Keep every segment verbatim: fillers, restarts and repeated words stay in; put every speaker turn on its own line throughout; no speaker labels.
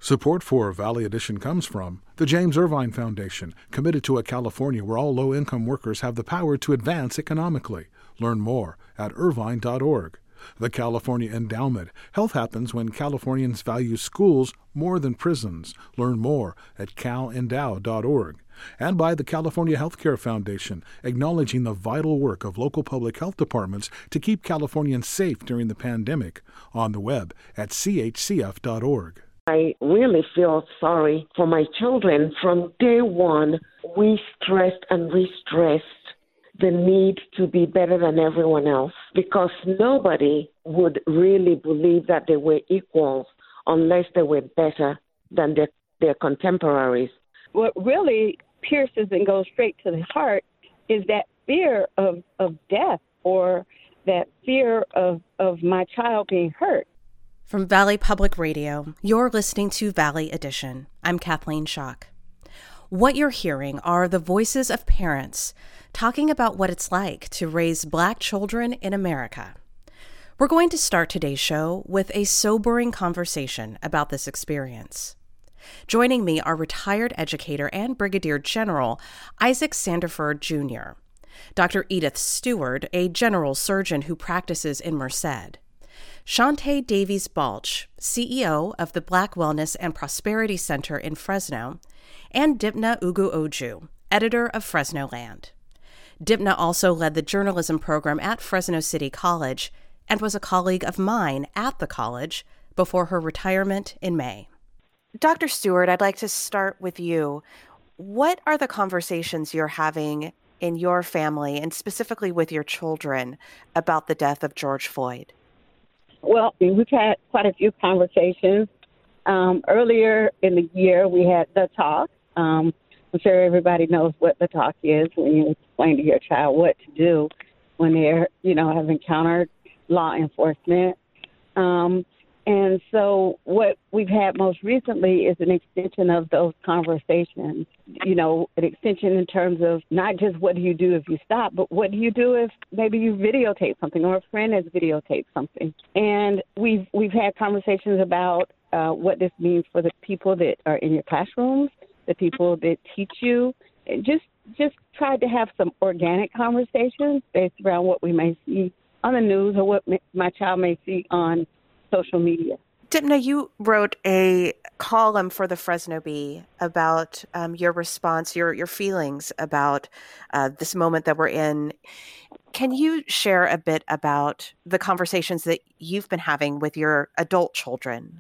Support for Valley Edition comes from the James Irvine Foundation, committed to a California where all low-income workers have the power to advance economically. Learn more at irvine dot org. The California Endowment. Health happens when Californians value schools more than prisons. Learn more at cal endow dot org. And by the California Healthcare Foundation, acknowledging the vital work of local public health departments to keep Californians safe during the pandemic. On the web at c h c f dot org.
I really feel sorry for my children. From day one, we stressed and re-stressed the need to be better than everyone else, because nobody would really believe that they were equals unless they were better than their, their contemporaries.
What really pierces and goes straight to the heart is that fear of, of death, or that fear of, of my child being hurt.
From Valley Public Radio, you're listening to Valley Edition. I'm Kathleen Schock. What you're hearing are the voices of parents talking about what it's like to raise Black children in America. We're going to start today's show with a sobering conversation about this experience. Joining me are retired educator and Brigadier General Isaac Sandiford Junior, Doctor Edith Stewart, a general surgeon who practices in Merced, Shante Davies Balch, C E O of the Black Wellness and Prosperity Center in Fresno, and Dipna Ugu-Oju, editor of Fresno Land. Dipna also led the journalism program at Fresno City College and was a colleague of mine at the college before her retirement in May. Doctor Stewart, I'd like to start with you. What are the conversations you're having in your family and specifically with your children about the death of George Floyd?
Well, we've had quite a few conversations. Um, earlier in the year, we had the talk. Um, I'm sure everybody knows what the talk is, when you explain to your child what to do when they're, you know, have encountered law enforcement. Um, and so what we've had most recently is an extension of those conversations, you know, an extension in terms of not just what do you do if you stop, but what do you do if maybe you videotape something or a friend has videotaped something. And we've we've had conversations about uh, what this means for the people that are in your classrooms, the people that teach you. And just just tried to have some organic conversations based around what we may see on the news or what may, my child may see on social media.
Dipna, you wrote a column for the Fresno Bee about um, your response, your your feelings about uh, this moment that we're in. Can you share a bit about the conversations that you've been having with your adult children?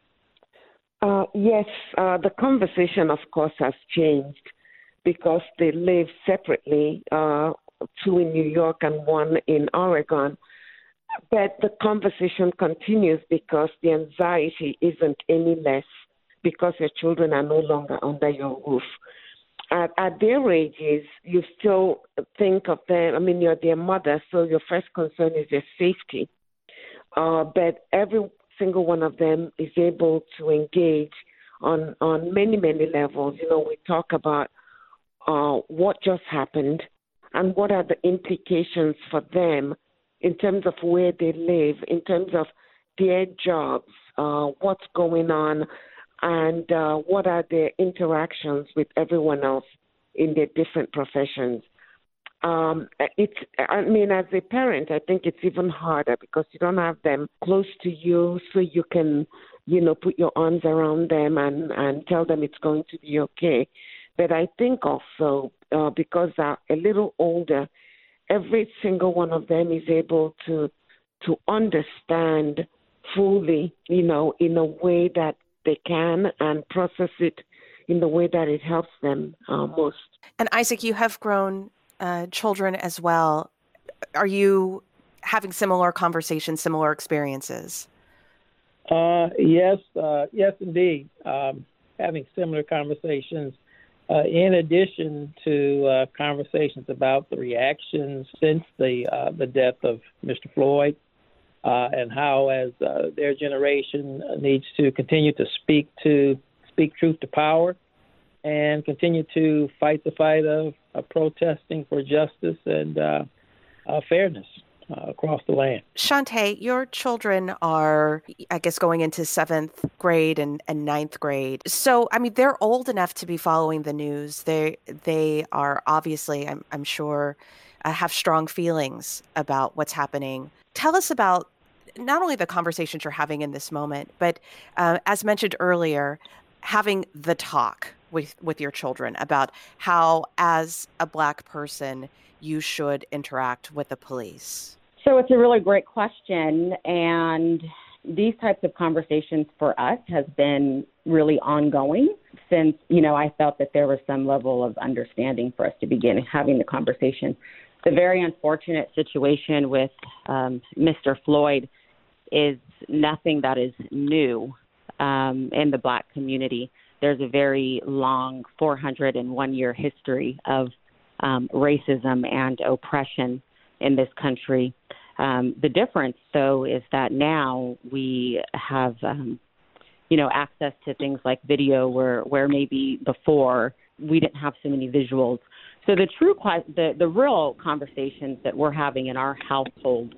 Uh, yes, uh, the conversation, of course, has changed because they live separately, uh, two in New York and one in Oregon. But the conversation continues because the anxiety isn't any less because your children are no longer under your roof. At, at their ages, you still think of them. I mean, you're their mother, so your first concern is their safety. Uh, but every single one of them is able to engage on, on many, many levels. You know, we talk about uh, what just happened and what are the implications for them in terms of where they live, in terms of their jobs, uh, what's going on, and uh, what are their interactions with everyone else in their different professions. Um, it's, I mean, as a parent, I think it's even harder because you don't have them close to you, so you can, you know, put your arms around them and, and tell them it's going to be okay. But I think also uh, because they're a little older, every single one of them is able to to understand fully, you know, in a way that they can and process it in the way that it helps them uh, most.
And Isaac, you have grown uh, children as well. Are you having similar conversations, similar experiences?
Uh, yes, uh, yes, indeed. Um, having similar conversations. Uh, in addition to uh, conversations about the reactions since the uh, the death of Mister Floyd uh, and how, as uh, their generation needs to continue to speak to speak truth to power and continue to fight the fight of, of protesting for justice and uh, uh, fairness. uh, across the land.
Shante, your children are, I guess, going into seventh grade and, and ninth grade. So, I mean, they're old enough to be following the news. They they are obviously, I'm, I'm sure, uh, have strong feelings about what's happening. Tell us about not only the conversations you're having in this moment, but uh, as mentioned earlier, having the talk with, with your children about how, as a Black person, you should interact with the police.
So it's a really great question, and these types of conversations for us has been really ongoing since, you know, I felt that there was some level of understanding for us to begin having the conversation. The very unfortunate situation with um, Mister Floyd is nothing that is new um, in the Black community. There's a very long four hundred one year history of um, racism and oppression in this country. Um, the difference, though, is that now we have, um, you know, access to things like video where, where maybe before we didn't have so many visuals. So the true, the, the real conversations that we're having in our household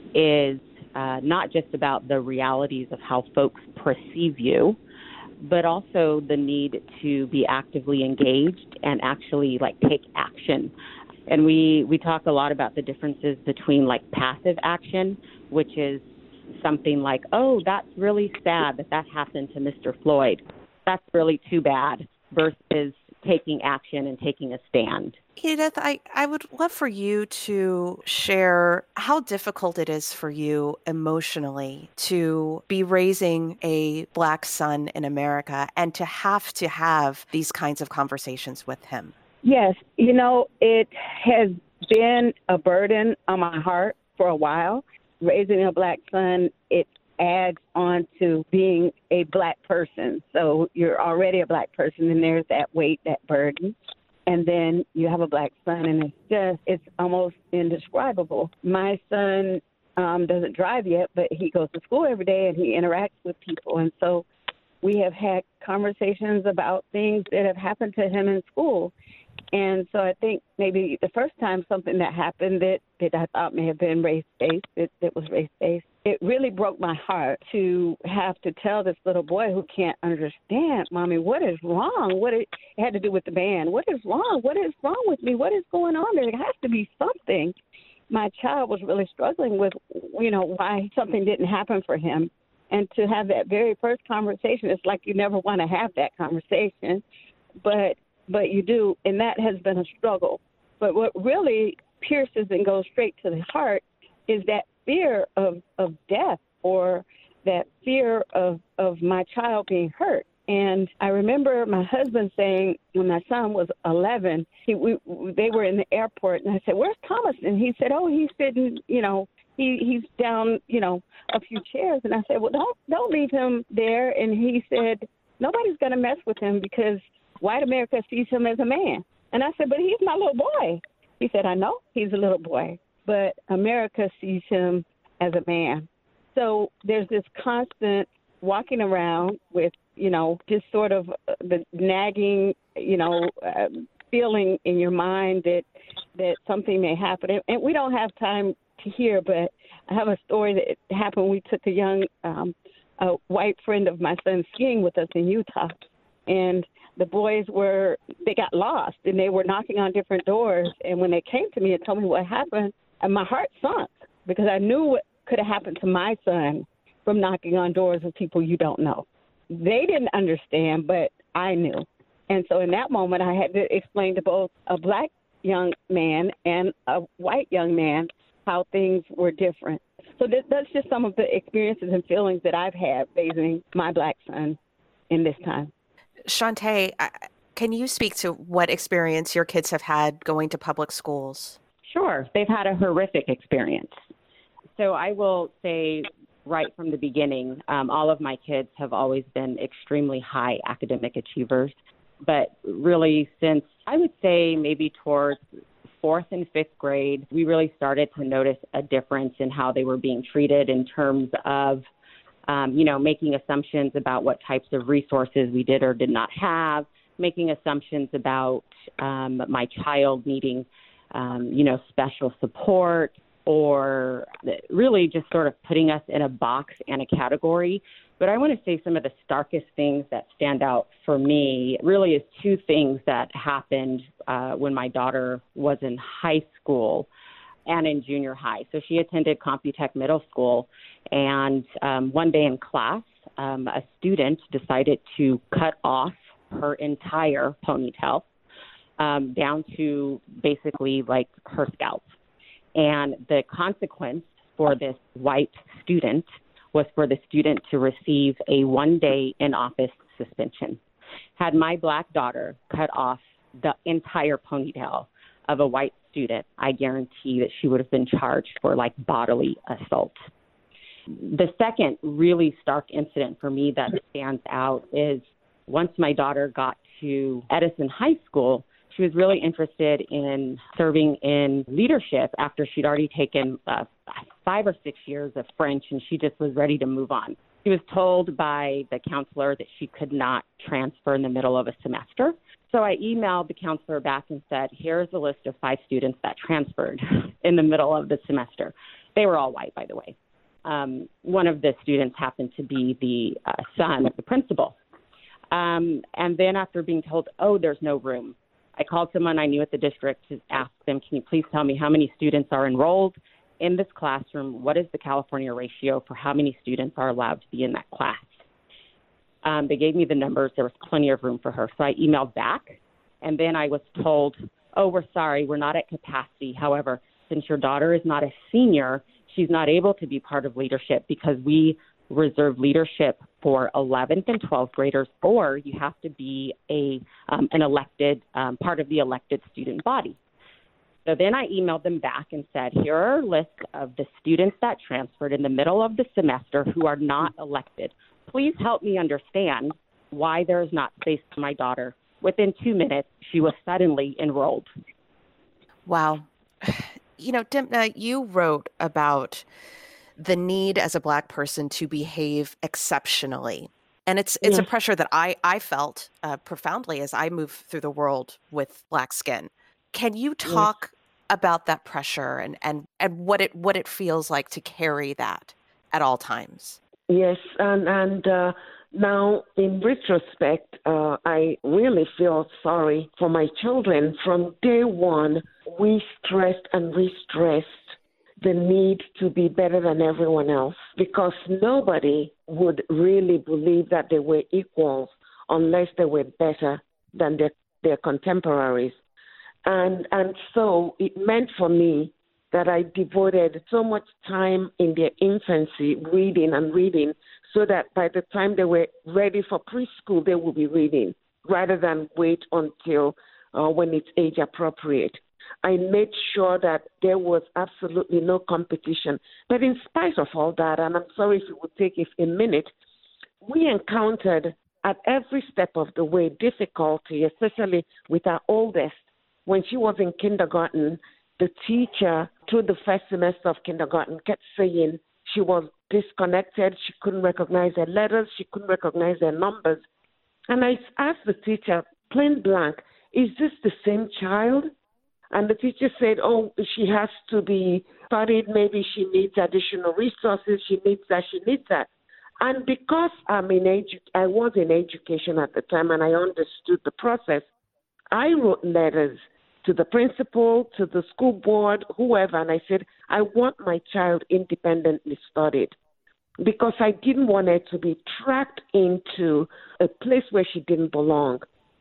is uh, not just about the realities of how folks perceive you, but also the need to be actively engaged and actually like take action. And we, we talk a lot about the differences between like passive action, which is something like, oh, that's really sad that that happened to Mister Floyd. That's really too bad, versus taking action and taking a stand.
Edith, I, I would love for you to share how difficult it is for you emotionally to be raising a Black son in America and to have to have these kinds of conversations with him.
Yes, you know, it has been a burden on my heart for a while. Raising a Black son, it adds on to being a Black person. So you're already a Black person, and there's that weight, that burden. And then you have a Black son, and it's just, it's almost indescribable. My son um, doesn't drive yet, but he goes to school every day, and he interacts with people. And so we have had conversations about things that have happened to him in school. And so I think maybe the first time something that happened that, that I thought may have been race-based, that, that was race-based, it really broke my heart to have to tell this little boy who can't understand, Mommy, what is wrong? What is, it had to do with the band. What is wrong? What is wrong with me? What is going on? There has to be something. My child was really struggling with, you know, why something didn't happen for him. And to have that very first conversation, it's like you never want to have that conversation, but but you do, and that has been a struggle. But what really pierces and goes straight to the heart is that fear of, of death, or that fear of, of my child being hurt. And I remember my husband saying, when my son was eleven, he, we, they were in the airport, and I said, "Where's Thomas?" And he said, "Oh, he's sitting, you know, he he's down, you know, a few chairs." And I said, "Well, don't don't leave him there." And he said, "Nobody's going to mess with him because white America sees him as a man." And I said, "But he's my little boy." He said, "I know he's a little boy, but America sees him as a man." So there's this constant walking around with, you know, just sort of the nagging, you know, uh, feeling in your mind that that something may happen. And, and we don't have time to hear, but I have a story that happened. We took a young um, a white friend of my son skiing with us in Utah, and the boys were, they got lost, and they were knocking on different doors. And when they came to me and told me what happened, and my heart sunk, because I knew what could have happened to my son from knocking on doors with people you don't know. They didn't understand, but I knew. And so in that moment, I had to explain to both a Black young man and a white young man how things were different. So that, that's just some of the experiences and feelings that I've had raising my Black son in this time.
Shante, can you speak to what experience your kids have had going to public schools?
Sure. They've had a horrific experience. So I will say right from the beginning, um, all of my kids have always been extremely high academic achievers. But really since, I would say maybe towards fourth and fifth grade, we really started to notice a difference in how they were being treated in terms of Um, you know, making assumptions about what types of resources we did or did not have, making assumptions about um, my child needing, um, you know, special support.
or really just sort of putting us in a box and a category. But I want to say some of the starkest things that stand out for me really is two things that happened uh, when my daughter was in high school and in junior high. So she attended Computech Middle School, and um, one day in class, um, a student decided to cut off her entire ponytail um, down to basically like her scalp. And the consequence for this white student was for the student to receive a one-day in-office suspension. Had my black daughter cut off the entire ponytail of a white student, I guarantee that she would have been charged for like bodily assault. The second really stark incident for me that stands out is once my daughter got to Edison High School, she was really interested in serving in leadership after she'd already taken uh, five or six years of French, and she just was ready to move on. She was told by the counselor that she could not transfer in the middle of a semester. So I emailed the counselor back and said, here's a list of five students that transferred in the middle of the semester. They were all white, by the way. Um, one of the students happened to be the uh, son of the principal. Um, and then after being told, oh, there's no room, I called someone I knew at the district to ask them, can you please tell me how many students are enrolled in this classroom? What is the California ratio for how many students are allowed to be in that class? Um, they gave me the numbers. There was plenty of room for her. So I emailed back, and then I was told, oh, we're sorry, we're not at capacity. However, since your daughter is not a senior, she's not able to be part of leadership because we reserve leadership for eleventh and twelfth graders, or you have to be a um, an elected, um, part of the elected student body. So then I emailed them back and said, here are a list of the students that transferred in the middle of the semester who are not elected. Please help me understand why there is not space for my daughter. Within two minutes, she was suddenly enrolled.
Wow. You know, Dimna, you wrote about the need as a Black person to behave exceptionally. And it's it's yeah. a pressure that I, I felt uh, profoundly as I move through the world with Black skin. Can you talk yeah. about that pressure and, and, and what it what it feels like to carry that at all times?
Yes, and, and uh, now in retrospect, uh, I really feel sorry for my children. From day one, we stressed and re-stressed the need to be better than everyone else because nobody would really believe that they were equals unless they were better than their, their contemporaries. And and so it meant for me that I devoted so much time in their infancy reading and reading so that by the time they were ready for preschool, they would be reading rather than wait until uh, when it's age appropriate. I made sure that there was absolutely no competition. But in spite of all that, and I'm sorry if it would take a minute, we encountered at every step of the way difficulty, especially with our oldest. When she was in kindergarten, the teacher, through the first semester of kindergarten, kept saying she was disconnected, she couldn't recognize her letters, she couldn't recognize her numbers. And I asked the teacher, plain blank, is this the same child? And the teacher said, oh, she has to be studied. Maybe she needs additional resources. She needs that. She needs that. And because I'm in edu- I was in education at the time and I understood the process, I wrote letters to the principal, to the school board, whoever, and I said, I want my child independently studied because I didn't want her to be tracked into a place where she didn't belong.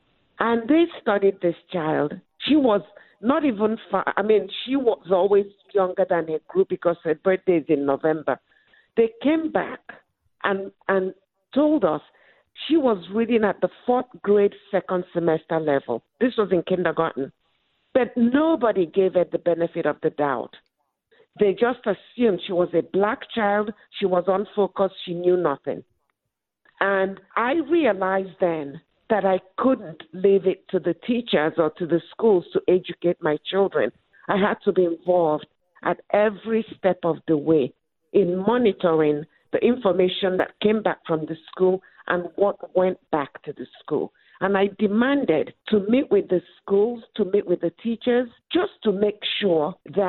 And they studied this child. She was not even far. I mean, she was always younger than her group because her birthday is in November. They came back and and told us she was reading at the fourth grade second semester level. This was in kindergarten. But nobody gave her the benefit of the doubt. They just assumed she was a Black child, she was unfocused, she knew nothing. And I realized then that I couldn't leave it to the teachers or to the schools to educate my children. I had to be involved at every step of the way in monitoring the information that came back from the school and what went back to the school. And I demanded to meet with the schools, to meet with the teachers, just to make sure that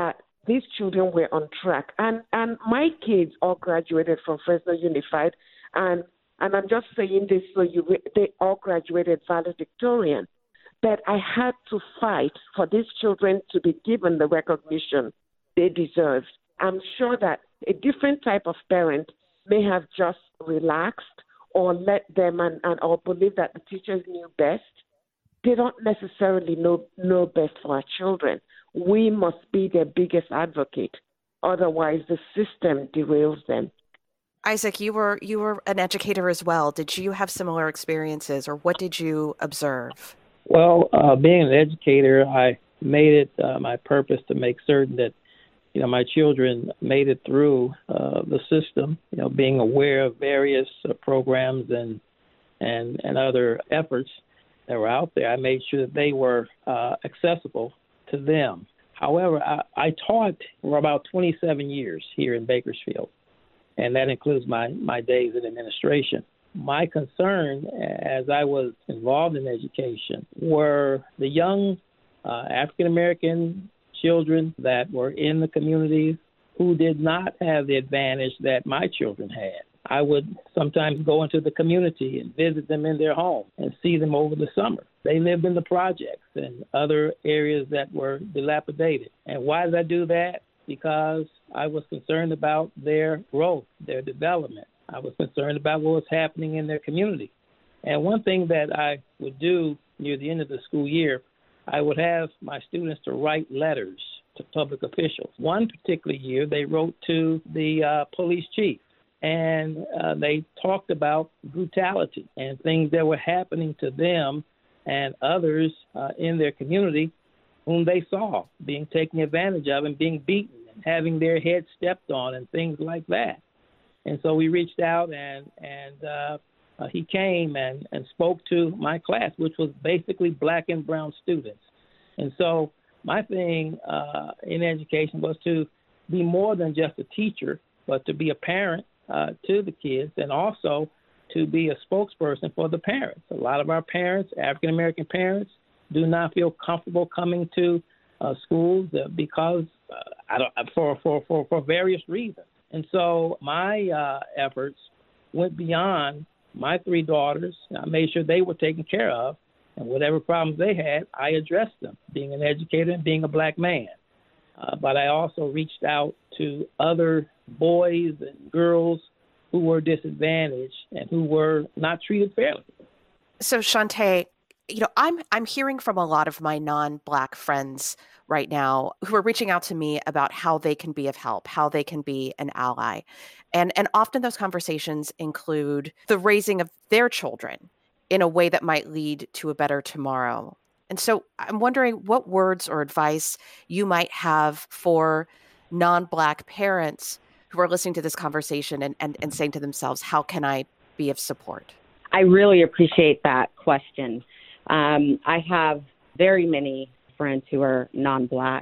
these children were on track. And and my kids all graduated from Fresno Unified, and and I'm just saying this so you they all graduated valedictorian. But I had to fight for these children to be given the recognition they deserved. I'm sure that a different type of parent may have just relaxed or let them and, and or believe that the teachers knew best. They don't necessarily know, know best for our children. We must be their biggest advocate. Otherwise, the system derails them.
Isaac, you were you were an educator as well. Did you have similar experiences, or what did you observe?
Well, uh, being an educator, I made it uh, my purpose to make certain that, you know, my children made it through uh, the system. You know, being aware of various uh, programs and and and other efforts that were out there, I made sure that they were uh, accessible to them. However, I, I taught for about twenty-seven years here in Bakersfield, and that includes my, my days in administration. My concern as I was involved in education were the young uh, African-American children that were in the communities who did not have the advantage that my children had. I would sometimes go into the community and visit them in their home and see them over the summer. They lived in the projects and other areas that were dilapidated. And why did I do that? Because I was concerned about their growth, their development. I was concerned about what was happening in their community. And one thing that I would do near the end of the school year, I would have my students to write letters to public officials. One particular year, they wrote to the uh, police chief, and uh, they talked about brutality and things that were happening to them and others uh, in their community whom they saw being taken advantage of and being beaten and having their heads stepped on and things like that. And so we reached out, and and uh, uh, he came and, and spoke to my class, which was basically black and brown students. And so my thing uh, in education was to be more than just a teacher, but to be a parent uh, to the kids, and also to be a spokesperson for the parents. A lot of our parents, African-American parents, do not feel comfortable coming to uh, schools because uh, I don't, for, for, for, for various reasons. And so my uh, efforts went beyond my three daughters. I made sure they were taken care of, and whatever problems they had, I addressed them, being an educator and being a black man. Uh, but I also reached out to other boys and girls who were disadvantaged and who were not treated fairly.
So, Shante, you know, I'm I'm hearing from a lot of my non-Black friends right now who are reaching out to me about how they can be of help, how they can be an ally. And and often those conversations include the raising of their children in a way that might lead to a better tomorrow. And so I'm wondering what words or advice you might have for non-Black parents who are listening to this conversation and, and, and saying to themselves, how can I be of support?
I really appreciate that question. Um, I have very many friends who are non-Black,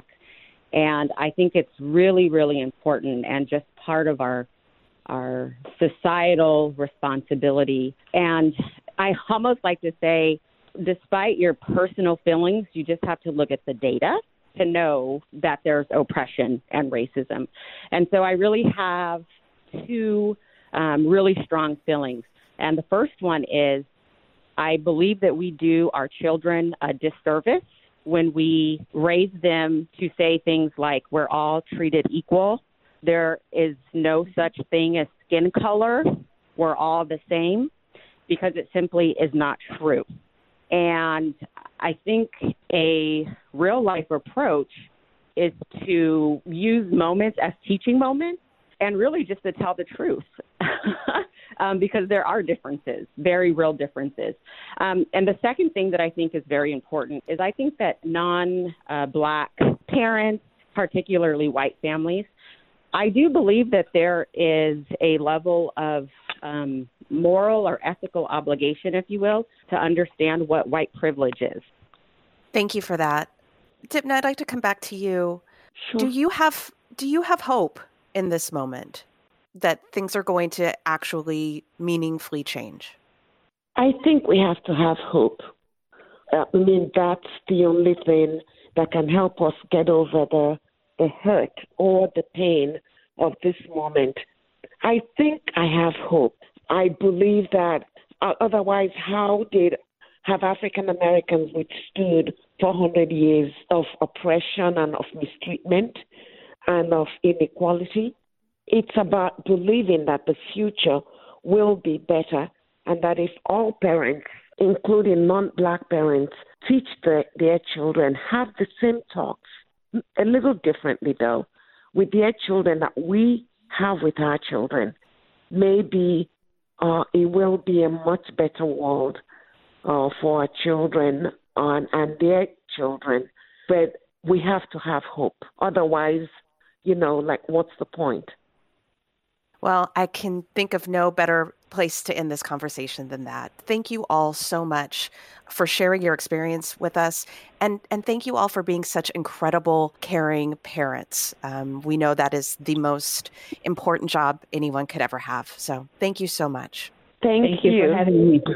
and I think it's really, really important and just part of our our societal responsibility. And I almost like to say, despite your personal feelings, you just have to look at the data to know that there's oppression and racism. And so I really have two um, really strong feelings. And the first one is I believe that we do our children a disservice when we raise them to say things like we're all treated equal. There is no such thing as skin color. We're all the same, because it simply is not true. And I think a real life approach is to use moments as teaching moments and really just to tell the truth. Um, because there are differences, very real differences. Um, and the second thing that I think is very important is I think that non-Black uh, parents, particularly white families, I do believe that there is a level of um, moral or ethical obligation, if you will, to understand what white privilege is.
Thank you for that. Dipna, I'd like to come back to you.
Sure.
Do you have do you have hope in this moment that things are going to actually meaningfully change?
I think we have to have hope. Uh, I mean, that's the only thing that can help us get over the the hurt or the pain of this moment, I think I have hope. I believe that uh, otherwise, how did have African Americans withstood four hundred years of oppression and of mistreatment and of inequality? It's about believing that the future will be better, and that if all parents, including non-Black parents, teach the, their children, have the same talks, a little differently though, with their children that we have with our children, maybe uh, it will be a much better world uh, for our children and, and their children. But we have to have hope. Otherwise, you know, like, what's the point?
Well, I can think of no better place to end this conversation than that. Thank you all so much for sharing your experience with us. And, and thank you all for being such incredible, caring parents. Um, we know that is the most important job anyone could ever have. So thank you so much.
Thank,
Thank
you.
you for having me.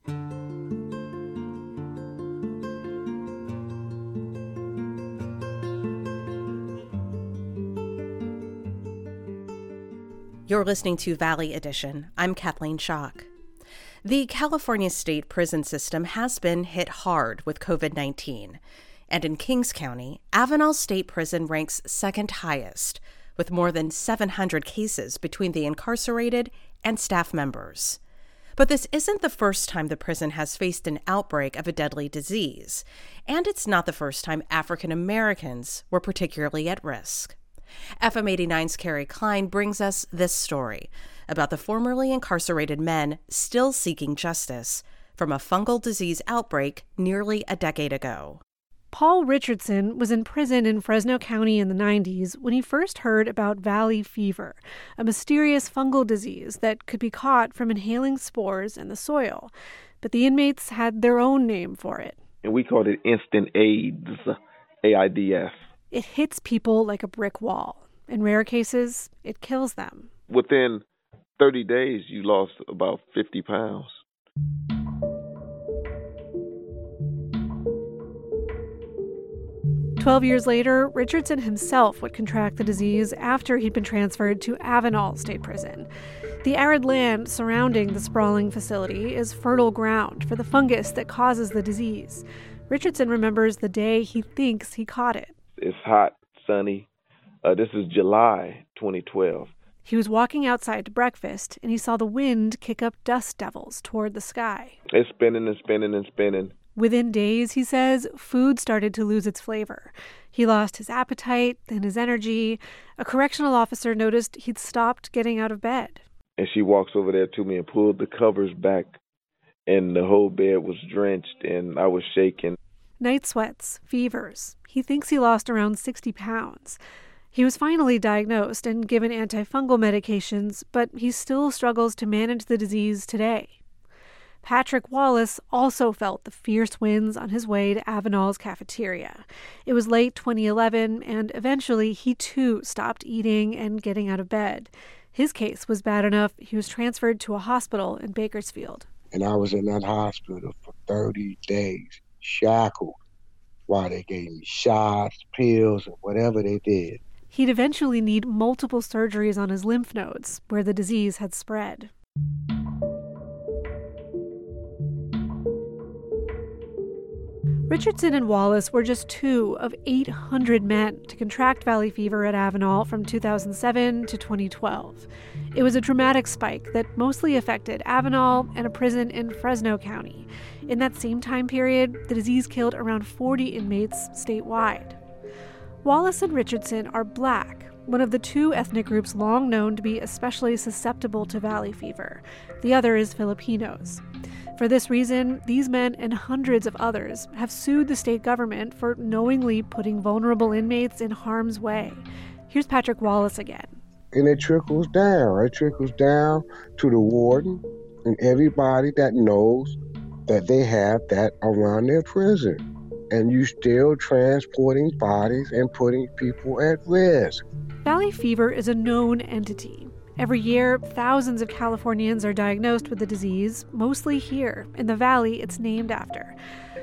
You're listening to Valley Edition. I'm Kathleen Schock. The California state prison system has been hit hard with covid nineteen. And in Kings County, Avenal State Prison ranks second highest, with more than seven hundred cases between the incarcerated and staff members. But this isn't the first time the prison has faced an outbreak of a deadly disease, and it's not the first time African Americans were particularly at risk. F M eighty-nine's Carrie Klein brings us this story about the formerly incarcerated men still seeking justice from a fungal disease outbreak nearly a decade ago.
Paul Richardson was in prison in Fresno County in the nineties when he first heard about valley fever, a mysterious fungal disease that could be caught from inhaling spores in the soil. But the inmates had their own name for it.
And we called it instant AIDS, A I D S.
It hits people like a brick wall. In rare cases, it kills them.
Within thirty days, you lost about fifty pounds.
Twelve years later, Richardson himself would contract the disease after he'd been transferred to Avenal State Prison. The arid land surrounding the sprawling facility is fertile ground for the fungus that causes the disease. Richardson remembers the day he thinks he caught it.
It's hot, sunny. Uh, this is July twenty twelve.
He was walking outside to breakfast, and he saw the wind kick up dust devils toward the sky.
It's spinning and spinning and spinning.
Within days, he says, food started to lose its flavor. He lost his appetite, then his energy. A correctional officer noticed he'd stopped getting out of bed.
And she walks over there to me and pulled the covers back, and the whole bed was drenched, and I was shaking.
Night sweats, fevers. He thinks he lost around sixty pounds. He was finally diagnosed and given antifungal medications, but he still struggles to manage the disease today. Patrick Wallace also felt the fierce winds on his way to Avenal's cafeteria. It was late twenty eleven, and eventually he too stopped eating and getting out of bed. His case was bad enough he was transferred to a hospital in Bakersfield.
And I was in that hospital for thirty days, shackled, while they gave me shots, pills, and whatever they did.
He'd eventually need multiple surgeries on his lymph nodes, where the disease had spread. Richardson and Wallace were just two of eight hundred men to contract valley fever at Avenal from two thousand seven to twenty twelve. It was a dramatic spike that mostly affected Avenal and a prison in Fresno County. In that same time period, the disease killed around forty inmates statewide. Wallace and Richardson are Black, one of the two ethnic groups long known to be especially susceptible to valley fever. The other is Filipinos. For this reason, these men and hundreds of others have sued the state government for knowingly putting vulnerable inmates in harm's way. Here's Patrick Wallace again.
And it trickles down. It trickles down to the warden and everybody that knows that they have that around their prison. And you still transporting bodies and putting people at risk.
Valley fever is a known entity. Every year, thousands of Californians are diagnosed with the disease, mostly here, in the valley it's named after.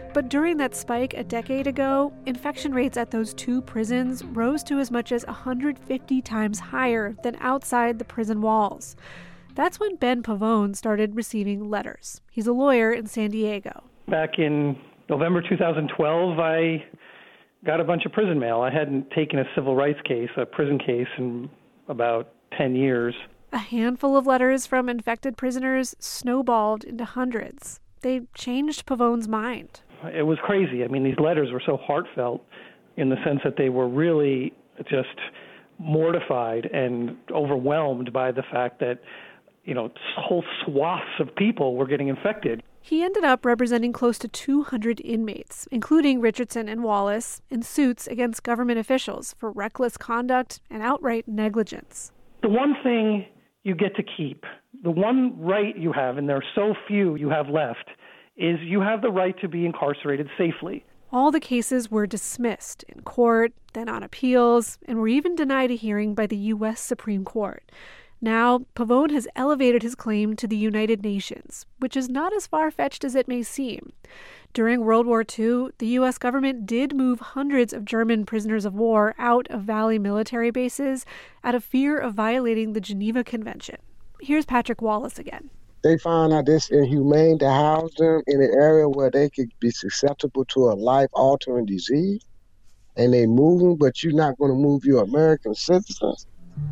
But during that spike a decade ago, infection rates at those two prisons rose to as much as one hundred fifty times higher than outside the prison walls. That's when Ben Pavone started receiving letters. He's a lawyer in San Diego.
Back in November two thousand twelve, I got a bunch of prison mail. I hadn't taken a civil rights case, a prison case, in about ten years.
A handful of letters from infected prisoners snowballed into hundreds. They changed Pavone's mind.
It was crazy. I mean, these letters were so heartfelt in the sense that they were really just mortified and overwhelmed by the fact that, you know, whole swaths of people were getting infected.
He ended up representing close to two hundred inmates, including Richardson and Wallace, in suits against government officials for reckless conduct and outright negligence.
The one thing you get to keep, the one right you have, and there are so few you have left, is you have the right to be incarcerated safely.
All the cases were dismissed in court, then on appeals, and were even denied a hearing by the U S Supreme Court. Now, Pavone has elevated his claim to the United Nations, which is not as far-fetched as it may seem. During World War Two, the U S government did move hundreds of German prisoners of war out of Valley military bases out of fear of violating the Geneva Convention. Here's Patrick Wallace again.
They found out it's inhumane to house them in an area where they could be susceptible to a life-altering disease, and they move them, but you're not going to move your American citizens.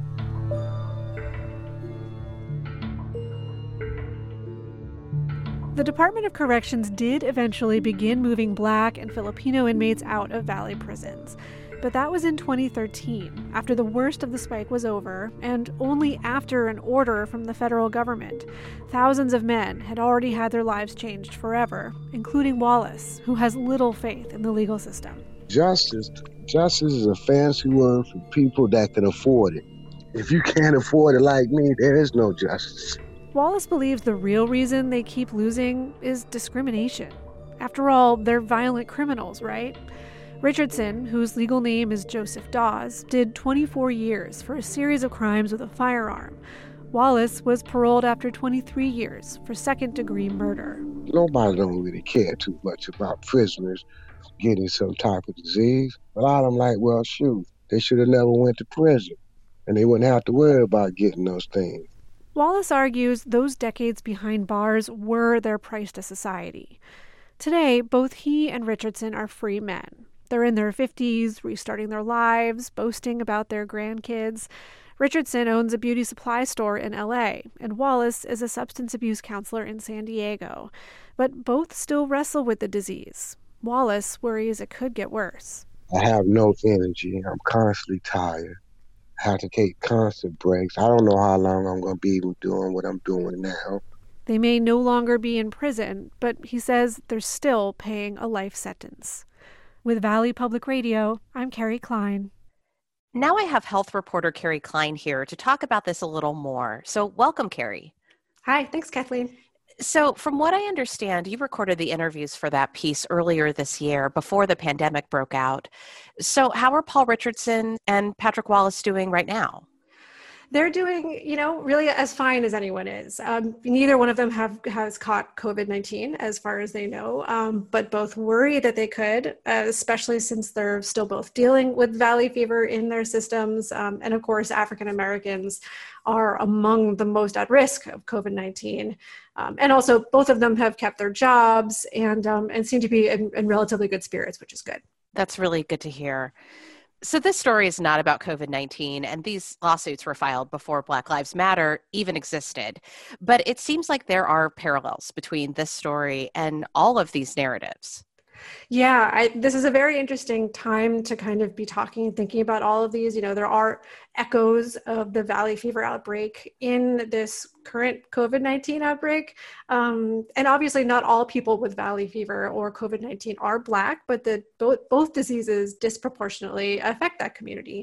The Department of Corrections did eventually begin moving Black and Filipino inmates out of Valley prisons. But that was in twenty thirteen, after the worst of the spike was over, and only after an order from the federal government. Thousands of men had already had their lives changed forever, including Wallace, who has little faith in the legal system.
Justice, justice is a fancy word for people that can afford it. If you can't afford it like me, there is no justice.
Wallace believes the real reason they keep losing is discrimination. After all, they're violent criminals, right? Richardson, whose legal name is Joseph Dawes, did twenty-four years for a series of crimes with a firearm. Wallace was paroled after twenty-three years for second-degree murder.
Nobody don't really care too much about prisoners getting some type of disease. A lot of them like, well, shoot, they should have never went to prison, and they wouldn't have to worry about getting those things.
Wallace argues those decades behind bars were their price to society. Today, both he and Richardson are free men. They're in their fifties, restarting their lives, boasting about their grandkids. Richardson owns a beauty supply store in L A, and Wallace is a substance abuse counselor in San Diego. But both still wrestle with the disease. Wallace worries it could get worse.
I have no energy. I'm constantly tired. I have to take constant breaks. I don't know how long I'm going to be doing what I'm doing now.
They may no longer be in prison, but he says they're still paying a life sentence. With Valley Public Radio, I'm Carrie Klein.
Now I have health reporter Carrie Klein here to talk about this a little more. So welcome, Carrie.
Hi, thanks, Kathleen.
So from what I understand, you recorded the interviews for that piece earlier this year before the pandemic broke out. So how are Paul Richardson and Patrick Wallace doing right now?
They're doing, you know, really as fine as anyone is. Um, neither one of them have has caught covid nineteen as far as they know, um, but both worry that they could, uh, especially since they're still both dealing with valley fever in their systems. Um, and of course, African Americans are among the most at risk of covid nineteen. Um, and also, both of them have kept their jobs and, um, and seem to be in, in relatively good spirits, which is good.
That's really good to hear. So this story is not about covid nineteen, and these lawsuits were filed before Black Lives Matter even existed. But it seems like there are parallels between this story and all of these narratives.
Yeah, I, this is a very interesting time to kind of be talking and thinking about all of these. You know, there are echoes of the valley fever outbreak in this current covid nineteen outbreak. Um, and obviously not all people with valley fever or covid nineteen are Black, but the, both, both diseases disproportionately affect that community.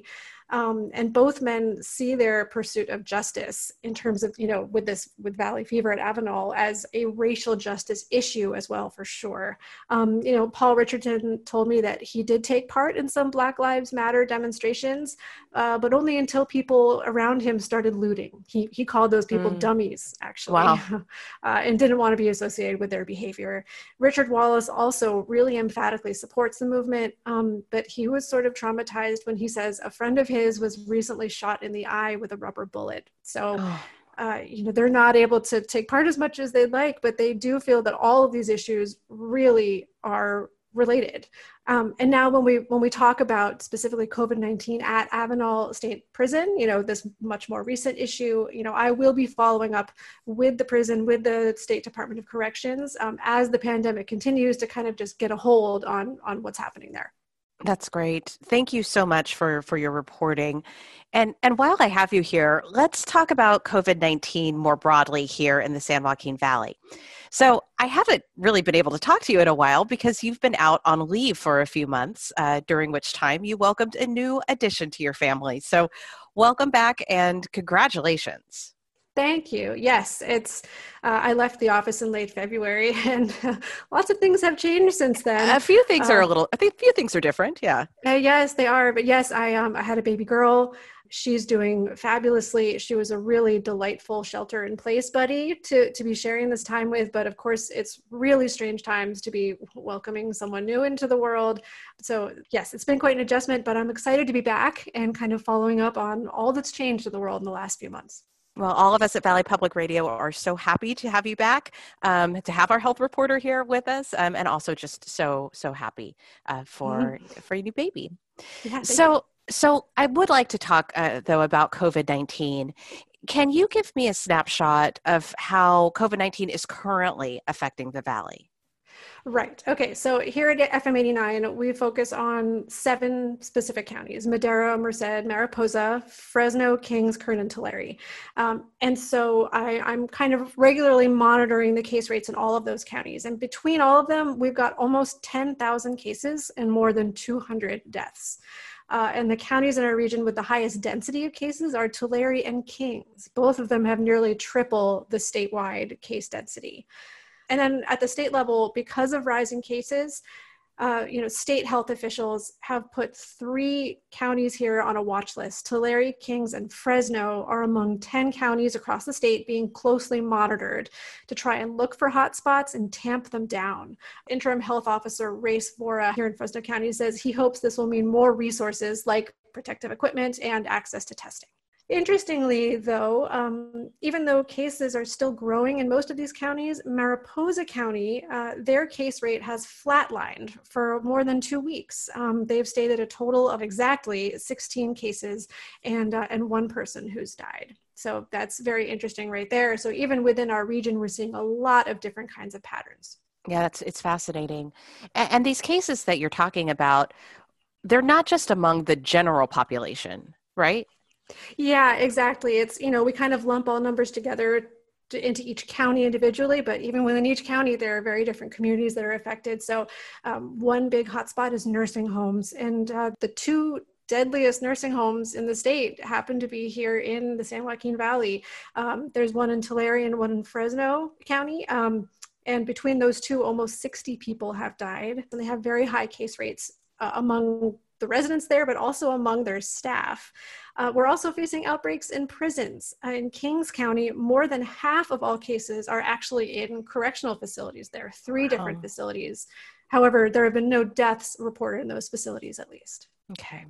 Um, and both men see their pursuit of justice in terms of, you know, with this, with Valley Fever at Avenal as a racial justice issue as well, for sure. Um, you know, Paul Richardson told me that he did take part in some Black Lives Matter demonstrations, uh, but only until people around him started looting. He, he called those people
Mm.
dummies, actually,
Wow.
uh, and didn't want to be associated with their behavior. Richard Wallace also really emphatically supports the movement, um, but he was sort of traumatized when he says a friend of his was recently shot in the eye with a rubber bullet. So,
Oh.
uh, you know, they're not able to take part as much as they'd like, but they do feel that all of these issues really are related. Um, and now when we when we talk about specifically COVID nineteen at Avenal State Prison, you know, this much more recent issue, you know, I will be following up with the prison, with the State Department of Corrections, um, as the pandemic continues to kind of just get a hold on on what's happening there.
That's great. Thank you so much for, for your reporting. And and while I have you here, let's talk about COVID nineteen more broadly here in the San Joaquin Valley. So I haven't really been able to talk to you in a while because you've been out on leave for a few months, uh, during which time you welcomed a new addition to your family. So welcome back and congratulations.
Thank you. Yes, it's. Uh, I left the office in late February, and uh, lots of things have changed since then.
A few things are
Uh,
a little. I think a few things are different. Yeah.
Uh, yes, they are. But yes, I um I had a baby girl. She's doing fabulously. She was a really delightful shelter in place buddy to to be sharing this time with. But of course, it's really strange times to be welcoming someone new into the world. So yes, it's been quite an adjustment. But I'm excited to be back and kind of following up on all that's changed in the world in the last few months.
Well, all of us at Valley Public Radio are so happy to have you back, um, to have our health reporter here with us, um, and also just so, so happy uh, for mm-hmm. for your new baby.
Yeah,
so, so I would like to talk, uh, though, about COVID nineteen. Can you give me a snapshot of how COVID nineteen is currently affecting the Valley?
Right. Okay. So here at F M eighty-nine, we focus on seven specific counties: Madera, Merced, Mariposa, Fresno, Kings, Kern, and Tulare. Um, and so I, I'm kind of regularly monitoring the case rates in all of those counties. And between all of them, we've got almost ten thousand cases and more than two hundred deaths. Uh, and the counties in our region with the highest density of cases are Tulare and Kings. Both of them have nearly triple the statewide case density. And then at the state level, because of rising cases, uh, you know, state health officials have put three counties here on a watch list. Tulare, Kings, and Fresno are among ten counties across the state being closely monitored to try and look for hotspots and tamp them down. Interim Health Officer Race Vora here in Fresno County says he hopes this will mean more resources like protective equipment and access to testing. Interestingly, though, um, even though cases are still growing in most of these counties, Mariposa County, uh, their case rate has flatlined for more than two weeks. Um, they've stated a total of exactly sixteen cases and uh, and one person who's died. So that's very interesting right there. So even within our region, we're seeing a lot of different kinds of patterns.
Yeah, it's it's fascinating. And, and these cases that you're talking about, they're not just among the general population, right?
Yeah, exactly. It's, you know, we kind of lump all numbers together to, into each county individually, but even within each county, there are very different communities that are affected. So um, one big hotspot is nursing homes, and uh, the two deadliest nursing homes in the state happen to be here in the San Joaquin Valley. Um, there's one in Tulare and one in Fresno County. Um, and between those two, almost sixty people have died, and they have very high case rates uh, among the residents there, but also among their staff. Uh, we're also facing outbreaks in prisons. Uh, in Kings County, more than half of all cases are actually in correctional facilities. There are three wow. different facilities. However, there have been no deaths reported in those facilities, at least.
Okay.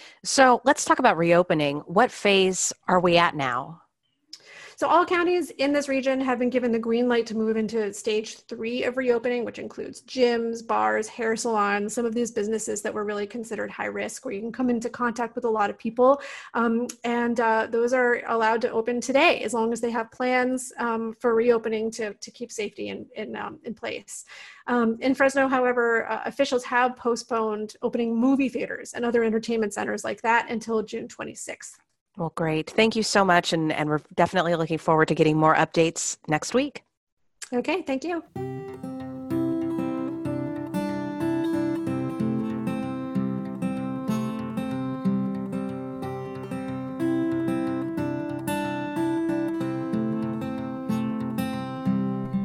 So let's talk about reopening. What phase are we at now?
So all counties in this region have been given the green light to move into stage three of reopening, which includes gyms, bars, hair salons, some of these businesses that were really considered high risk, where you can come into contact with a lot of people. Um, and uh, those are allowed to open today, as long as they have plans um, for reopening to, to keep safety in, in, um, in place. Um, in Fresno, however, uh, officials have postponed opening movie theaters and other entertainment centers like that until June twenty-sixth.
Well, great. Thank you so much. And, and we're definitely looking forward to getting more updates next week.
Okay, thank you.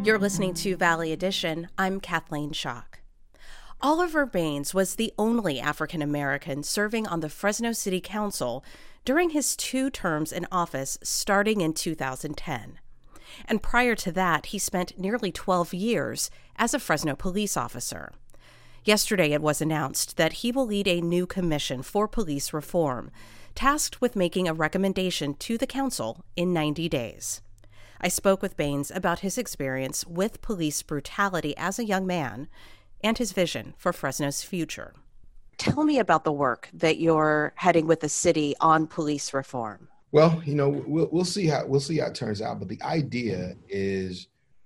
You're listening to Valley Edition. I'm Kathleen Schock. Oliver Baines was the only African American serving on the Fresno City Council during his two terms in office starting in two thousand ten. And prior to that, he spent nearly twelve years as a Fresno police officer. Yesterday, it was announced that he will lead a new commission for police reform, tasked with making a recommendation to the council in ninety days. I spoke with Baines about his experience with police brutality as a young man and his vision for Fresno's future. Tell me about the work that you're heading with the city on police reform.
Well, you know, we'll we'll see how we'll see how it turns out. But the idea is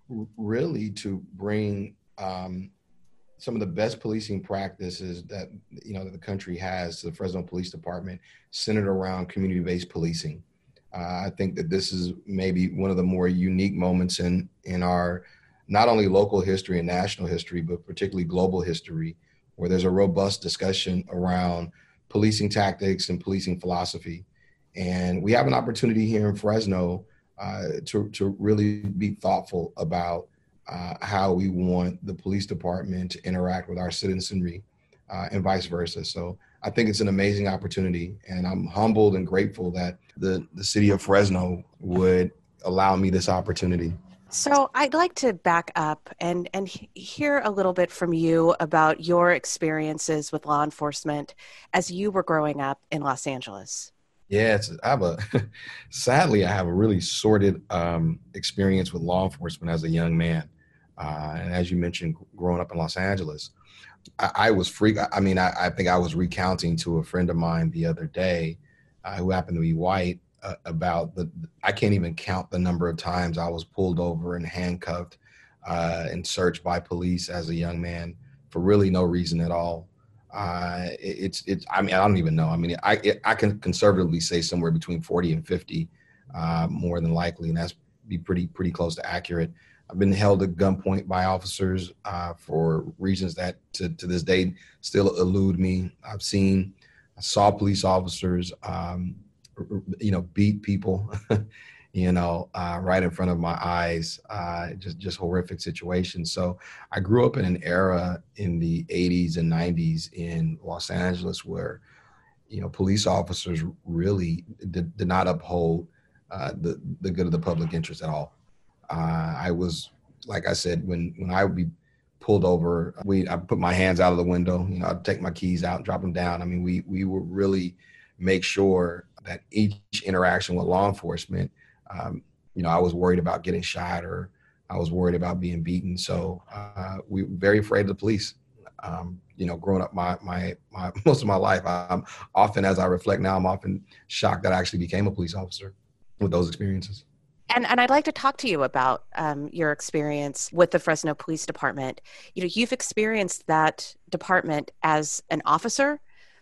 really to bring um, some of the best policing practices that you know that the country has to the Fresno Police Department, centered around community-based policing. Uh, I think that this is maybe one of the more unique moments in in our not only local history and national history, but particularly global history, where there's a robust discussion around policing tactics and policing philosophy. And we have an opportunity here in Fresno uh, to, to really be thoughtful about uh, how we want the police department to interact with our citizenry uh, and vice versa. So I think it's an amazing opportunity, and I'm humbled and grateful that the, the city of Fresno would allow me this opportunity.
So I'd like to back up and, and hear a little bit from you about your experiences with law enforcement as you were growing up in Los Angeles.
Yeah, it's, I have a, sadly, I have a really sordid um, experience with law enforcement as a young man. Uh, and as you mentioned, growing up in Los Angeles, I, I was freak. I mean, I, I think I was recounting to a friend of mine the other day uh, who happened to be white uh, about the, I can't even count the number of times I was pulled over and handcuffed uh, and searched by police as a young man for really no reason at all. Uh, it, it's, it's, I mean, I don't even know. I mean, I, it, I can conservatively say somewhere between forty and fifty, uh, more than likely. And that's be pretty, pretty close to accurate. I've been held at gunpoint by officers, uh, for reasons that to, to this day still elude me. I've seen, I saw police officers, um, you know, beat people, you know, uh, right in front of my eyes, uh, just, just horrific situations. So I grew up in an era in the eighties and nineties in Los Angeles where, you know, police officers really did, did not uphold uh, the, the good of the public interest at all. Uh, I was, like I said, when, when I would be pulled over, we, I put my hands out of the window, you know, I'd take my keys out and drop them down. I mean, we, we would really make sure that each interaction with law enforcement, Um, you know, I was worried about getting shot or I was worried about being beaten. So uh, we were very afraid of the police. Um, you know, growing up my, my, my, most of my life, I'm often, as I reflect now, I'm often shocked that I actually became a police officer with those experiences.
And and I'd like to talk to you about um, your experience with the Fresno Police Department. You know, you've experienced that department as an officer,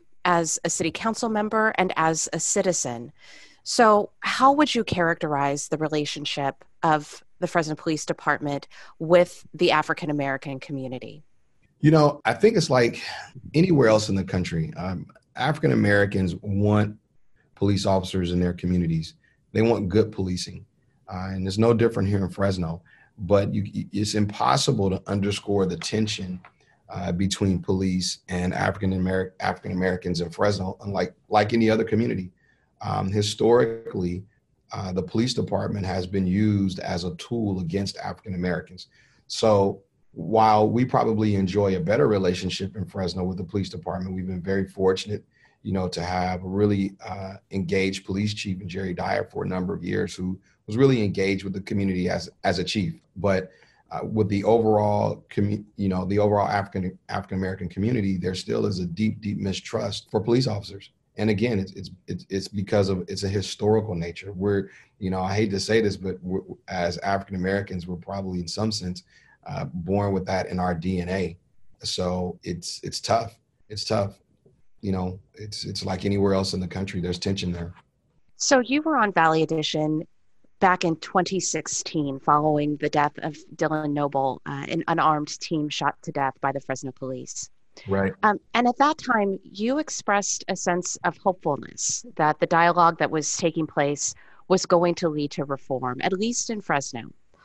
as a city council member, and as a citizen. So how would you characterize the relationship of the Fresno Police Department with the African American community?
You know, I think it's like anywhere else in the country. Um, African Americans want police officers in their communities. They want good policing. Uh, and it's no different here in Fresno. But you, it's impossible to underscore the tension uh, between police and African American African Americans in Fresno, unlike like any other community. Um, historically, uh, the police department has been used as a tool against African Americans. So while we probably enjoy a better relationship in Fresno with the police department, we've been very fortunate, you know, to have a really uh, engaged police chief in Jerry Dyer for a number of years, who was really engaged with the community as as a chief. But uh, with the overall, commu- you know, the overall African African American community, there still is a deep, deep mistrust for police officers. And again, it's it's it's, it's because of it's a historical nature. We're, you know, I hate to say this, but we're, as African Americans, we're probably in some sense uh, born with that in our D N A. So it's it's tough. It's tough. You know, it's it's like anywhere else in the country. There's tension there.
So you were on Valley Edition back in twenty sixteen, following the death of Dylan Noble, uh, an unarmed teen shot to death by the Fresno police.
Right.
Um, and at that time, you expressed a sense of hopefulness that the dialogue that was taking place was going to lead to reform, at least in Fresno.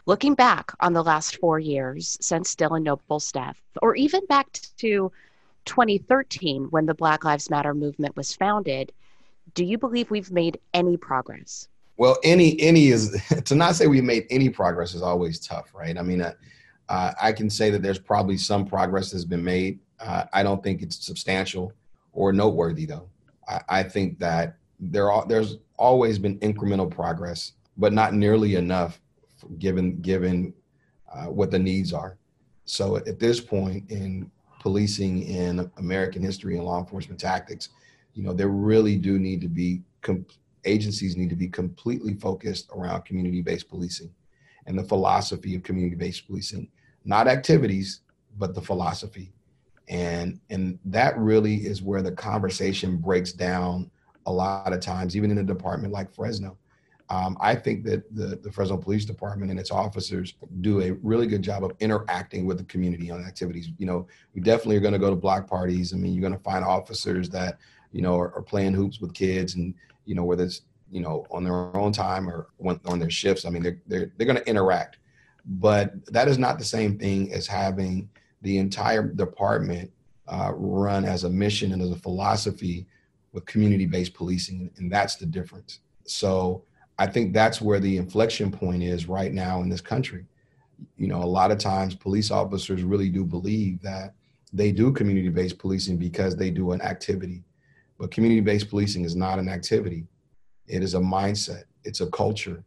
Looking back on the last four years since Dylan Noble's death, or even back to twenty thirteen when the Black Lives Matter movement was founded, do you believe we've made any progress?
Well, any any is to not say we made any progress is always tough, right? I mean, uh, uh, I can say that there's probably some progress that's been made. Uh, I don't think it's substantial or noteworthy, though. I, I think that there are there's always been incremental progress, but not nearly enough, given given uh, what the needs are. So at this point in policing in American history and law enforcement tactics, you know, there really do need to be com- agencies need to be completely focused around community-based policing and the philosophy of community-based policing, not activities, but the philosophy. And, and that really is where the conversation breaks down a lot of times, even in a department like Fresno. Um, I think that the, the Fresno Police Department and its officers do a really good job of interacting with the community on activities. You know, we definitely are going to go to block parties. I mean, you're going to find officers that, you know, are, are playing hoops with kids, and, you know, whether it's, you know, on their own time or when, on their shifts. I mean, they're, they're, they're going to interact. But that is not the same thing as having the entire department uh, run as a mission and as a philosophy with community-based policing. And that's the difference. So I think that's where the inflection point is right now in this country. You know, a lot of times police officers really do believe that they do community-based policing because they do an activity. But community-based policing is not an activity. It is a mindset. It's a culture.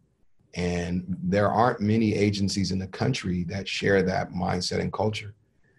And there aren't many agencies in the country that share that mindset and culture.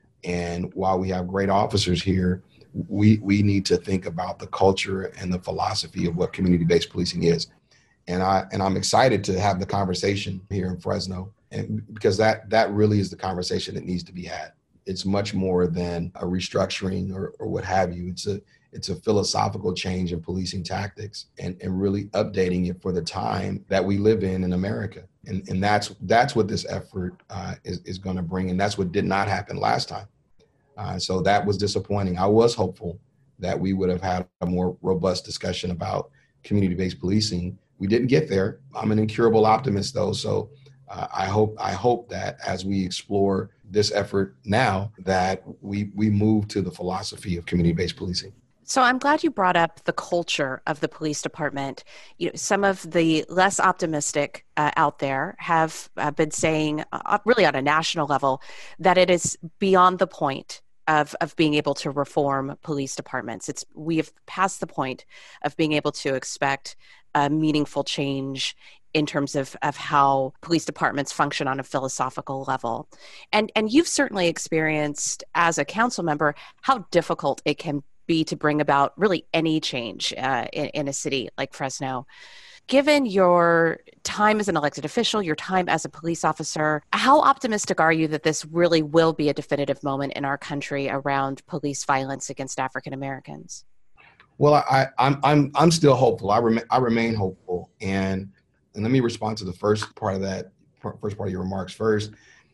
And while we have great officers here, we, we need to think about the culture and the philosophy of what community-based policing is. And I and I'm excited to have the conversation here in Fresno, and because that that really is the conversation that needs to be had. It's much more than a restructuring or, or what have you. It's a it's a philosophical change in policing tactics and, and really updating it for the time that we live in in America. And and that's that's what this effort uh, is, is going to bring. And that's what did not happen last time. Uh, so that was disappointing. I was hopeful that we would have had a more robust discussion about community-based policing. We didn't get there. I'm an incurable optimist, though. So uh, I hope I hope that as we explore this effort now, that we we move to the philosophy of community-based policing.
So I'm glad you brought up the culture of the police department. You know, some of the less optimistic uh, out there have uh, been saying, uh, really on a national level, that it is beyond the point of of being able to reform police departments. It's we have passed the point of being able to expect a meaningful change in terms of, of how police departments function on a philosophical level. And and you've certainly experienced as a council member how difficult it can be to bring about really any change uh, in, in a city like Fresno. Given your time as an elected official, your time as a police officer, how optimistic are you that this really will be a definitive moment in our country around police violence against African Americans?
Well, I, I'm I'm I'm still hopeful. I remain I remain hopeful, and and let me respond to the first part of that first part of your remarks first.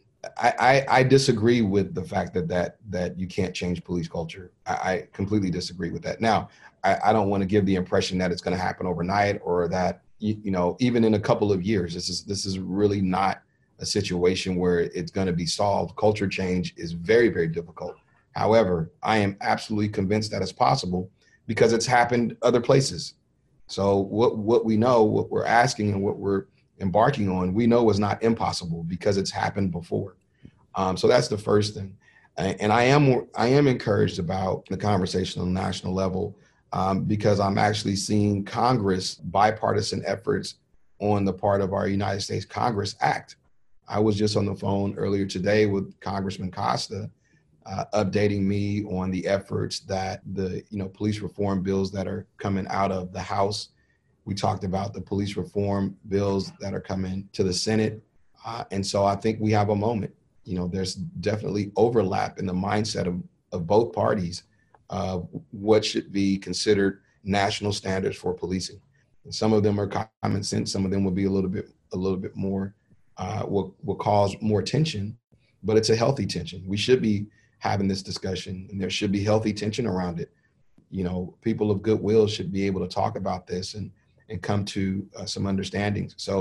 I, I, I disagree with the fact that that that you can't change police culture. I, I completely disagree with that. Now, I, I don't want to give the impression that it's going to happen overnight, or that you, you know even in a couple of years. This is this is really not a situation where it's going to be solved. Culture change is very very difficult. However, I am absolutely convinced that it's possible, because it's happened other places. So what what we know, what we're asking and what we're embarking on, we know is not impossible because it's happened before. Um, so that's the first thing. And I am I am encouraged about the conversation on a national level um, because I'm actually seeing Congress, bipartisan efforts on the part of our United States Congress act. I was just on the phone earlier today with Congressman Costa, Uh, updating me on the efforts that the you know police reform bills that are coming out of the House. We talked about the police reform bills that are coming to the Senate. Uh, and so I think we have a moment. You know, there's definitely overlap in the mindset of, of both parties of what should be considered national standards for policing. And some of them are common sense. Some of them will be a little bit, a little bit more, uh, will, will cause more tension, but it's a healthy tension. We should be having this discussion, and there should be healthy tension around it. You know, people of goodwill should be able to talk about this and, and come to uh, some understandings. So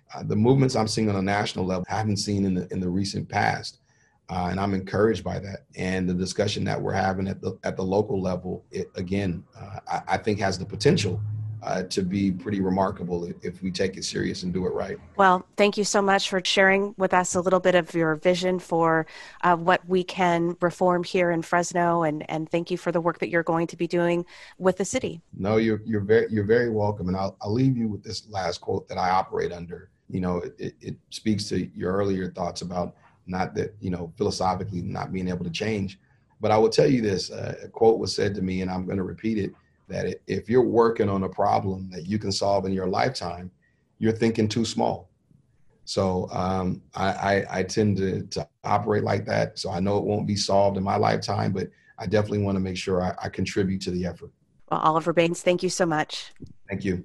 uh, the movements I'm seeing on a national level, I haven't seen in the in the recent past. Uh, and I'm encouraged by that. And the discussion that we're having at the at the local level, it, again, uh, I, I think has the potential uh, to be pretty remarkable if, if we take it serious and do it right.
Well, thank you so much for sharing with us a little bit of your vision for uh, what we can reform here in Fresno, and, and thank you for the work that you're going to be doing with the city.
No, you're you're very you're very welcome, and I'll I'll leave you with this last quote that I operate under. You know, it, it speaks to your earlier thoughts about not that, you know, philosophically not being able to change. But I will tell you this, uh, a quote was said to me, and I'm going to repeat it, that if you're working on a problem that you can solve in your lifetime, you're thinking too small. So um, I, I, I tend to, to operate like that. So I know it won't be solved in my lifetime, but I definitely want to make sure I, I contribute to the effort.
Well, Oliver Baines, thank you so much.
Thank you.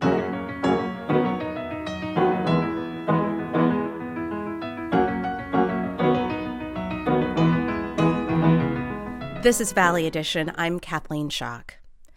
This is Valley Edition. I'm Kathleen Schock.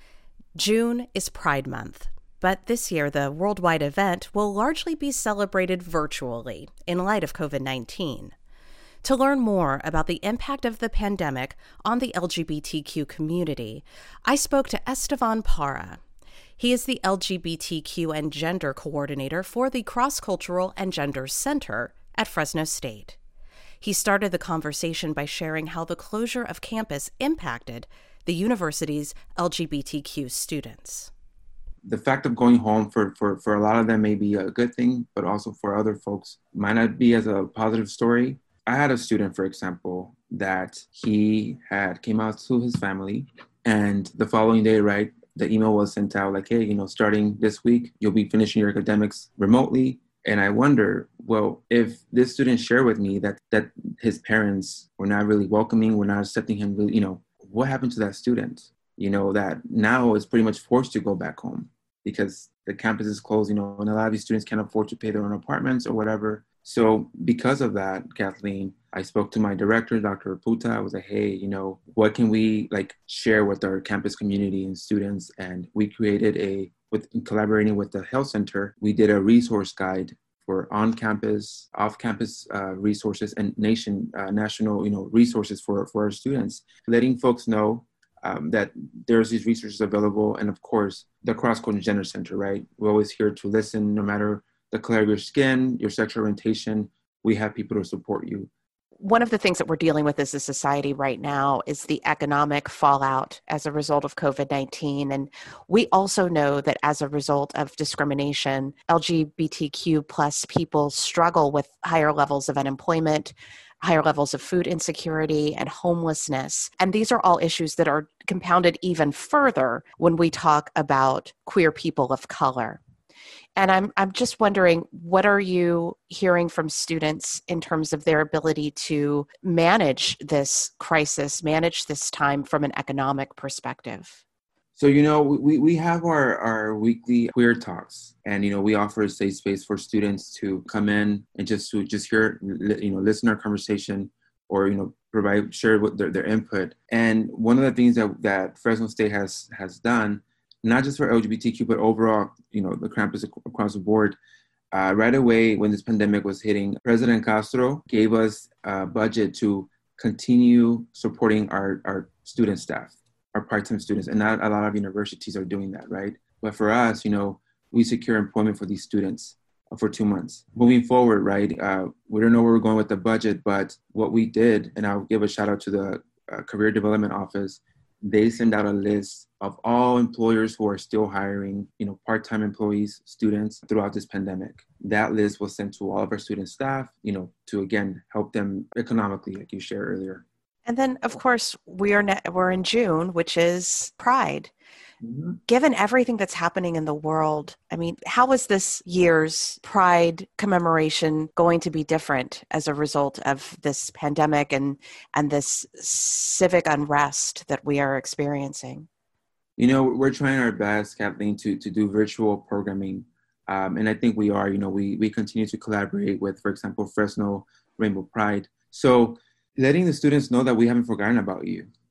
June is Pride Month, but this year the worldwide event will largely be celebrated virtually in light of COVID nineteen. To learn more about the impact of the pandemic on the L G B T Q community, I spoke to Estevan Parra. He is the L G B T Q and Gender Coordinator for the Cross-Cultural and Gender Center at Fresno State. He started the conversation by sharing how the closure of campus impacted the university's L G B T Q students.
The fact of going home for, for, for a lot of them may be a good thing, but also for other folks might not be as a positive story. I had a student, for example, that he had came out to his family, and the following day, right, the email was sent out like, hey, you know, starting this week, you'll be finishing your academics remotely. And I wonder, well, if this student shared with me that that his parents were not really welcoming, were not accepting him, you know, what happened to that student? You know, that now is pretty much forced to go back home because the campus is closed, you know, and a lot of these students can't afford to pay their own apartments or whatever. So because of that, Kathleen, I spoke to my director, Doctor Puta. I was like, hey, you know, what can we like share with our campus community and students? And we created a, with in collaborating with the health center, we did a resource guide for on-campus, off-campus uh, resources and nation, uh, national, you know, resources for, for our students, letting folks know um, that there's these resources available. And of course, the Cross-Cultural Gender Center, right? We're always here to listen, no matter the color of your skin, your sexual orientation, we have people to support you.
One of the things that we're dealing with as a society right now is the economic fallout as a result of COVID nineteen. And we also know that as a result of discrimination, L G B T Q plus people struggle with higher levels of unemployment, higher levels of food insecurity, and homelessness. And these are all issues that are compounded even further when we talk about queer people of color. And I'm I'm just wondering, what are you hearing from students in terms of their ability to manage this crisis, manage this time from an economic perspective?
So, you know, we, we have our, our weekly queer talks, and, you know, we offer a safe space for students to come in and just to just hear, you know, listen to our conversation or, you know, provide, share with their, their input. And one of the things that, that Fresno State has has done, not just for L G B T Q, but overall, you know, the campus across the board. Uh, right away, when this pandemic was hitting, President Castro gave us a budget to continue supporting our, our student staff, our part-time students, and not a lot of universities are doing that, right? But for us, you know, we secure employment for these students for two months. Moving forward, right, uh, we don't know where we're going with the budget, but what we did, and I'll give a shout out to the uh, Career Development Office, they send out a list of all employers who are still hiring, you know, part-time employees, students throughout this pandemic. That list was sent to all of our student staff, you know, to again help them economically, like you shared earlier.
And then, of course, we are ne- we're in June, which is Pride. Mm-hmm. Given everything that's happening in the world, I mean, how is this year's Pride commemoration going to be different as a result of this pandemic and and this civic unrest that we are experiencing?
You know, we're trying our best, Kathleen, to to do virtual programming. Um, and I think we are, you know, we, we continue to collaborate with, for example, Fresno Rainbow Pride. So letting the students know that we haven't forgotten about you.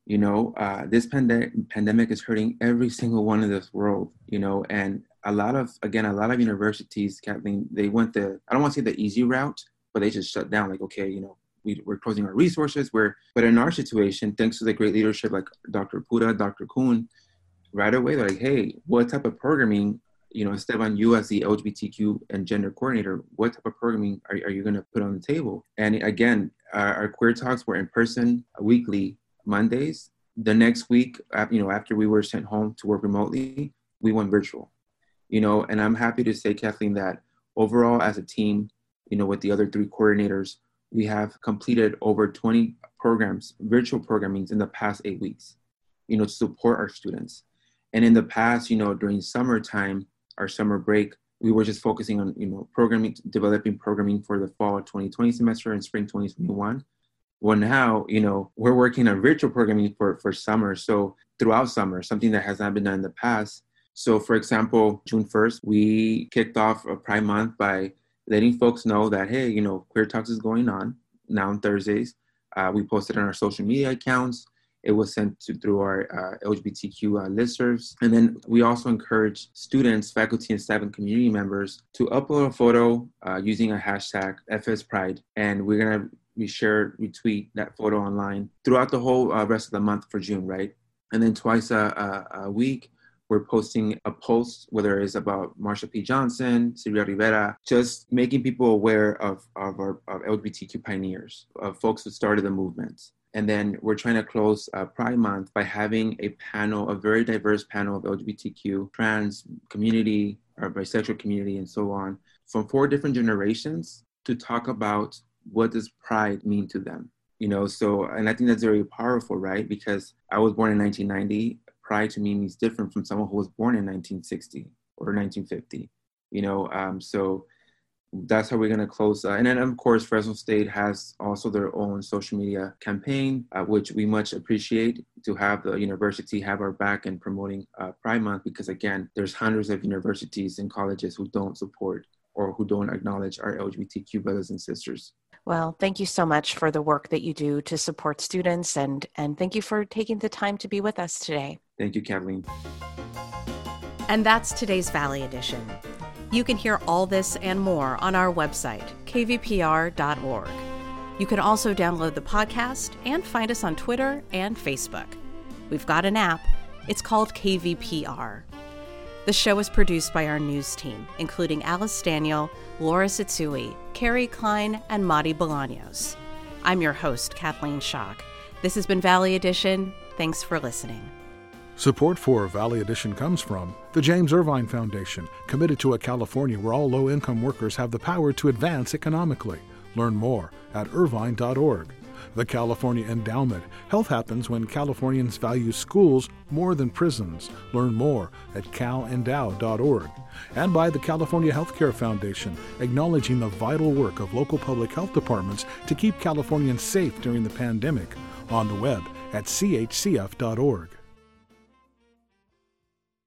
You know, uh, this pande- pandemic is hurting every single one in this world, you know, and a lot of, again, a lot of universities, Kathleen, they went the, I don't want to say the easy route, but they just shut down like, okay, you know, we, we're closing our resources. We're, but in our situation, thanks to the great leadership like Doctor Pura, Doctor Kuhn, right away, they're like, hey, what type of programming, you know, Esteban, you as the L G B T Q and gender coordinator, what type of programming are, are you going to put on the table? And again, our, our queer talks were in person weekly, Mondays. The next week, you know, after we were sent home to work remotely, we went virtual, you know, and I'm happy to say, Kathleen, that overall as a team, you know, with the other three coordinators, we have completed over twenty programs, virtual programmings in the past eight weeks, you know, to support our students. And in the past, you know, during summertime, our summer break, we were just focusing on, you know, programming, developing programming for the fall twenty twenty semester and spring twenty twenty-one. Well, now, you know, we're working on virtual programming for, for summer. So throughout summer, something that has not been done in the past. So for example, June first, we kicked off a Pride Month by letting folks know that, hey, you know, Queer Talks is going on now on Thursdays. Uh, we posted on our social media accounts. It was sent to, through our uh, L G B T Q uh, listservs. And then we also encourage students, faculty, and staff and community members to upload a photo uh, using a hashtag F S Pride. And we're going to we share, retweet that photo online throughout the whole uh, rest of the month for June, right? And then twice a, a, a week, we're posting a post, whether it's about Marsha P. Johnson, Silvia Rivera, just making people aware of, of our of L G B T Q pioneers, of folks who started the movement. And then we're trying to close uh, Pride Month by having a panel, a very diverse panel of L G B T Q, trans community, or bisexual community, and so on, from four different generations to talk about what does pride mean to them, you know? So, and I think that's very powerful, right? Because I was born in nineteen ninety. Pride to me means different from someone who was born in nineteen sixty or nineteen fifty, you know? Um, so that's how we're gonna close. Uh, and then of course, Fresno State has also their own social media campaign, uh, which we much appreciate to have the university have our back in promoting uh, Pride Month, because again, there's hundreds of universities and colleges who don't support or who don't acknowledge our L G B T Q brothers and sisters.
Well, thank you so much for the work that you do to support students, and, and thank you for taking the time to be with us today.
Thank you, Kathleen.
And that's today's Valley Edition. You can hear all this and more on our website, k v p r dot org. You can also download the podcast and find us on Twitter and Facebook. We've got an app. It's called K V P R. The show is produced by our news team, including Alice Daniel, Laura Sitsui, Carrie Klein, and Madi Bolaños. I'm your host, Kathleen Schock. This has been Valley Edition. Thanks for listening.
Support for Valley Edition comes from the James Irvine Foundation, committed to a California where all low-income workers have the power to advance economically. Learn more at irvine dot org. The California Endowment. Health happens when Californians value schools more than prisons. Learn more at cal endow dot org. And by the California Healthcare Foundation, acknowledging the vital work of local public health departments to keep Californians safe during the pandemic. On the web at c h c f dot org.